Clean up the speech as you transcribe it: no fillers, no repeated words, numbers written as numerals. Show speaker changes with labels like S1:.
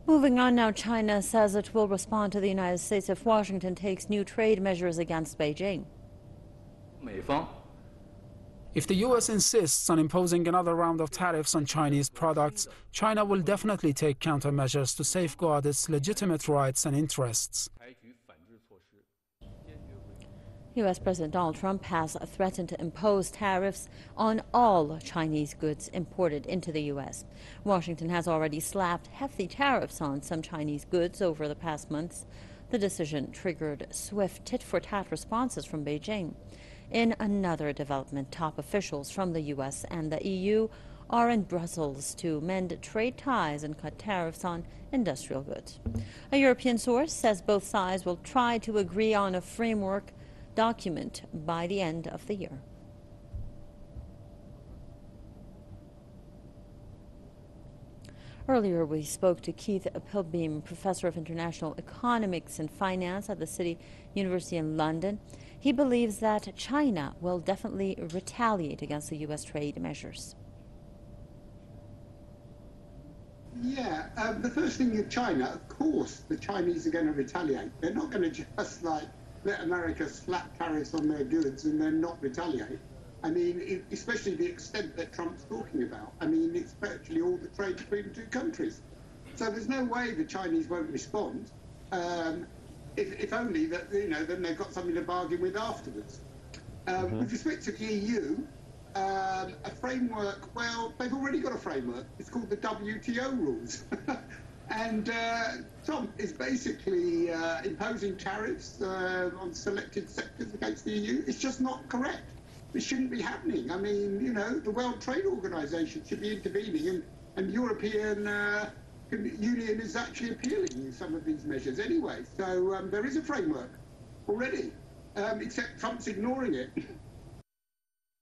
S1: Moving on now, China says it will respond to the United States if Washington takes new trade measures against Beijing.
S2: If the U.S. insists on imposing another round of tariffs on Chinese products, China will definitely take countermeasures to safeguard its legitimate rights and interests.
S1: U.S. President Donald Trump has threatened to impose tariffs on all Chinese goods imported into the U.S. Washington has already slapped hefty tariffs on some Chinese goods over the past months. The decision triggered swift tit-for-tat responses from Beijing. In another development, top officials from the U.S. and the EU are in Brussels to mend trade ties and cut tariffs on industrial goods. A European source says both sides will try to agree on a framework document by the end of the year. Earlier, we spoke to Keith Pilbeam, professor of international economics and finance at the City University in London. He believes that China will definitely retaliate against the U.S. trade measures.
S3: Yeah, the first thing with China, of course, the Chinese are going to retaliate. They're not going to just let America slap tariffs on their goods and then not retaliate. I mean, especially the extent that Trump's talking about. I mean, it's virtually all the trade between the two countries. So there's no way the Chinese won't respond, if only that, then they've got something to bargain with afterwards. With respect to the EU, a framework, well, they've already got a framework. It's called the WTO rules. And Trump is basically imposing tariffs on selected sectors against the EU. It's just not correct. It shouldn't be happening. I mean, the World Trade Organization should be intervening, and European Union is actually appealing some of these measures anyway. So there is a framework already, except Trump's ignoring it.